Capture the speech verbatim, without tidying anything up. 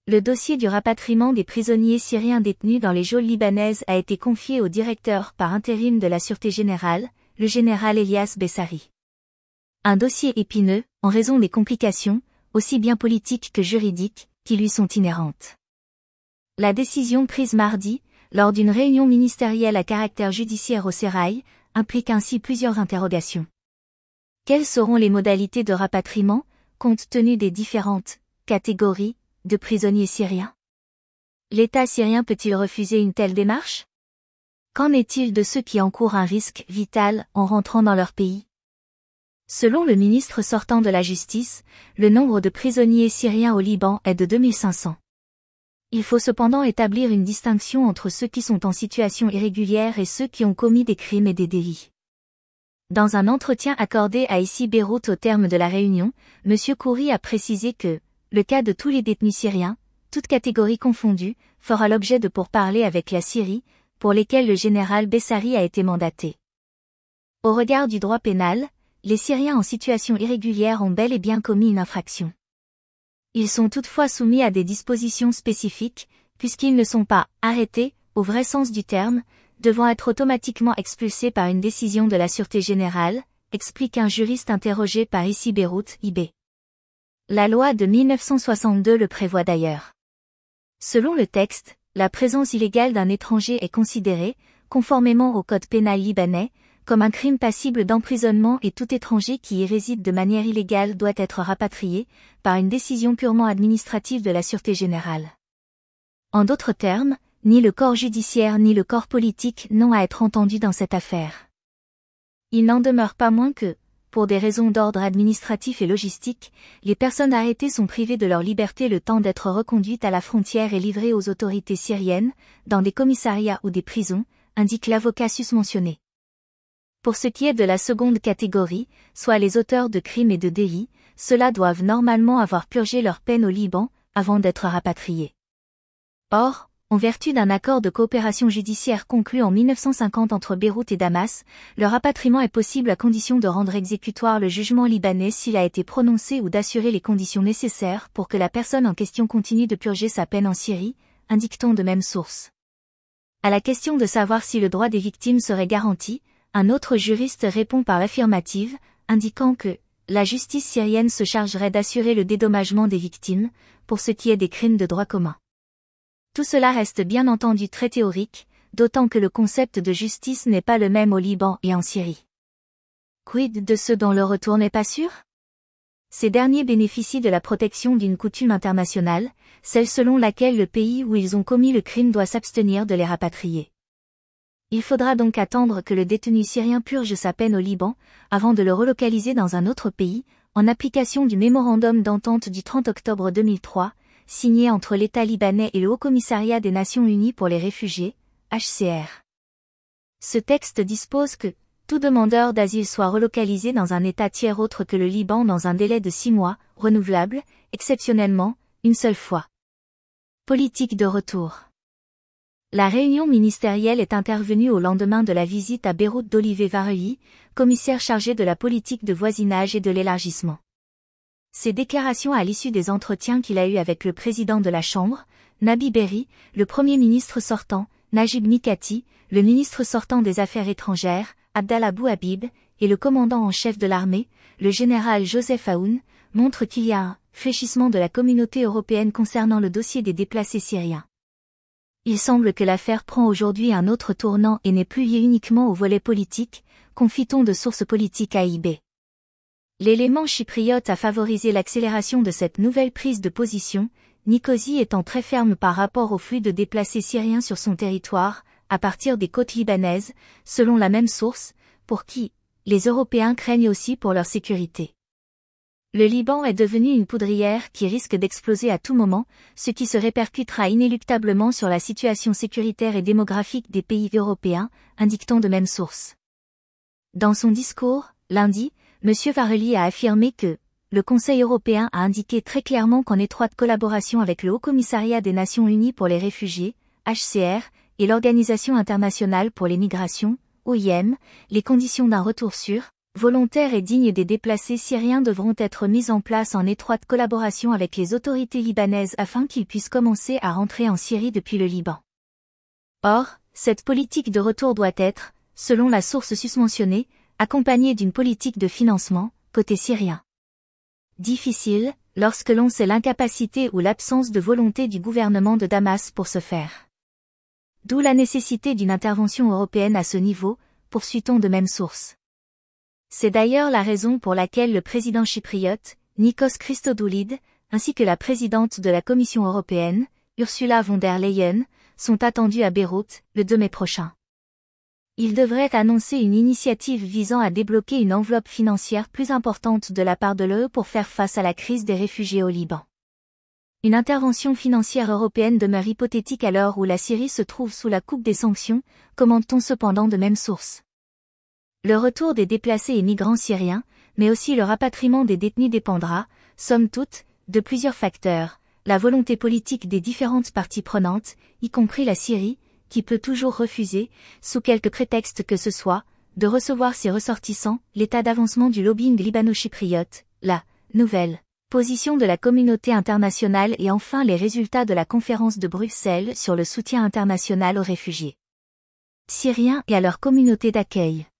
Le dossier du rapatriement des prisonniers syriens détenus dans les geôles libanaises a été confié au directeur par intérim de la Sûreté générale, le général Elias Bessari. Un dossier épineux, en raison des complications, aussi bien politiques que juridiques, qui lui sont inhérentes. La décision prise mardi, lors d'une réunion ministérielle à caractère judiciaire au Sérail, implique ainsi plusieurs interrogations. Quelles seront les modalités de rapatriement, compte tenu des différentes catégories de prisonniers syriens? L'État syrien peut-il refuser une telle démarche? Qu'en est-il de ceux qui encourent un risque vital en rentrant dans leur pays? Selon le ministre sortant de la Justice, le nombre de prisonniers syriens au Liban est de deux mille cinq cents. Il faut cependant établir une distinction entre ceux qui sont en situation irrégulière et ceux qui ont commis des crimes et des délits. Dans un entretien accordé à Ici Beyrouth au terme de la réunion, M. Khoury a précisé que le cas de tous les détenus syriens, toutes catégories confondues, fera l'objet de pourparlers avec la Syrie, pour lesquels le général Bessari a été mandaté. Au regard du droit pénal, les Syriens en situation irrégulière ont bel et bien commis une infraction. Ils sont toutefois soumis à des dispositions spécifiques, puisqu'ils ne sont pas arrêtés, au vrai sens du terme, devant être automatiquement expulsés par une décision de la Sûreté générale, explique un juriste interrogé par Ici Beyrouth, I B. La loi de mille neuf cent soixante-deux le prévoit d'ailleurs. Selon le texte, la présence illégale d'un étranger est considérée, conformément au code pénal libanais, comme un crime passible d'emprisonnement et tout étranger qui y réside de manière illégale doit être rapatrié, par une décision purement administrative de la Sûreté générale. En d'autres termes, ni le corps judiciaire ni le corps politique n'ont à être entendus dans cette affaire. Il n'en demeure pas moins que, pour des raisons d'ordre administratif et logistique, les personnes arrêtées sont privées de leur liberté le temps d'être reconduites à la frontière et livrées aux autorités syriennes, dans des commissariats ou des prisons, indique l'avocat susmentionné. Pour ce qui est de la seconde catégorie, soit les auteurs de crimes et de délits, ceux-là doivent normalement avoir purgé leur peine au Liban, avant d'être rapatriés. Or, en vertu d'un accord de coopération judiciaire conclu en mille neuf cent cinquante entre Beyrouth et Damas, le rapatriement est possible à condition de rendre exécutoire le jugement libanais s'il a été prononcé ou d'assurer les conditions nécessaires pour que la personne en question continue de purger sa peine en Syrie, indique-t-on de même source. À la question de savoir si le droit des victimes serait garanti, un autre juriste répond par l'affirmative, indiquant que la justice syrienne se chargerait d'assurer le dédommagement des victimes, pour ce qui est des crimes de droit commun. Tout cela reste bien entendu très théorique, d'autant que le concept de justice n'est pas le même au Liban et en Syrie. Quid de ceux dont le retour n'est pas sûr? Ces derniers bénéficient de la protection d'une coutume internationale, celle selon laquelle le pays où ils ont commis le crime doit s'abstenir de les rapatrier. Il faudra donc attendre que le détenu syrien purge sa peine au Liban, avant de le relocaliser dans un autre pays, en application du mémorandum d'entente du trente octobre deux mille trois, signé entre l'État libanais et le Haut-Commissariat des Nations Unies pour les réfugiés, H C R. Ce texte dispose que tout demandeur d'asile soit relocalisé dans un État tiers autre que le Liban dans un délai de six mois, renouvelable, exceptionnellement, une seule fois. Politique de retour. La réunion ministérielle est intervenue au lendemain de la visite à Beyrouth d'Olivier Vareuilly, commissaire chargé de la politique de voisinage et de l'élargissement. Ces déclarations à l'issue des entretiens qu'il a eus avec le président de la Chambre, Nabi Berri, le Premier ministre sortant, Najib Mikati, le ministre sortant des Affaires étrangères, Abdallah Bouhabib, et le commandant en chef de l'armée, le général Joseph Aoun, montrent qu'il y a un fléchissement de la communauté européenne concernant le dossier des déplacés syriens. Il semble que l'affaire prend aujourd'hui un autre tournant et n'est plus liée uniquement au volet politique, confie-t-on de sources politiques à I B. L'élément chypriote a favorisé l'accélération de cette nouvelle prise de position, Nicosie étant très ferme par rapport au flux de déplacés syriens sur son territoire, à partir des côtes libanaises, selon la même source, pour qui les Européens craignent aussi pour leur sécurité. Le Liban est devenu une poudrière qui risque d'exploser à tout moment, ce qui se répercutera inéluctablement sur la situation sécuritaire et démographique des pays européens, indique-t-on de même source. Dans son discours, lundi, M. Vareuilly a affirmé que le Conseil européen a indiqué très clairement qu'en étroite collaboration avec le Haut-Commissariat des Nations Unies pour les réfugiés, H C R, et l'Organisation internationale pour les migrations, O I M, les conditions d'un retour sûr, volontaires et dignes des déplacés syriens devront être mis en place en étroite collaboration avec les autorités libanaises afin qu'ils puissent commencer à rentrer en Syrie depuis le Liban. Or, cette politique de retour doit être, selon la source susmentionnée, accompagnée d'une politique de financement, côté syrien. Difficile, lorsque l'on sait l'incapacité ou l'absence de volonté du gouvernement de Damas pour ce faire. D'où la nécessité d'une intervention européenne à ce niveau, poursuit-on de même source. C'est d'ailleurs la raison pour laquelle le président chypriote, Nikos Christodoulide, ainsi que la présidente de la Commission européenne, Ursula von der Leyen, sont attendus à Beyrouth, le deux mai prochain. Ils devraient annoncer une initiative visant à débloquer une enveloppe financière plus importante de la part de l'E U pour faire face à la crise des réfugiés au Liban. Une intervention financière européenne demeure hypothétique à l'heure où la Syrie se trouve sous la coupe des sanctions, commente-t-on cependant de même source. Le retour des déplacés et migrants syriens, mais aussi le rapatriement des détenus dépendra, somme toute, de plusieurs facteurs, la volonté politique des différentes parties prenantes, y compris la Syrie, qui peut toujours refuser, sous quelque prétexte que ce soit, de recevoir ses ressortissants, l'état d'avancement du lobbying libano-chypriote, la nouvelle position de la communauté internationale et enfin les résultats de la conférence de Bruxelles sur le soutien international aux réfugiés syriens et à leur communauté d'accueil.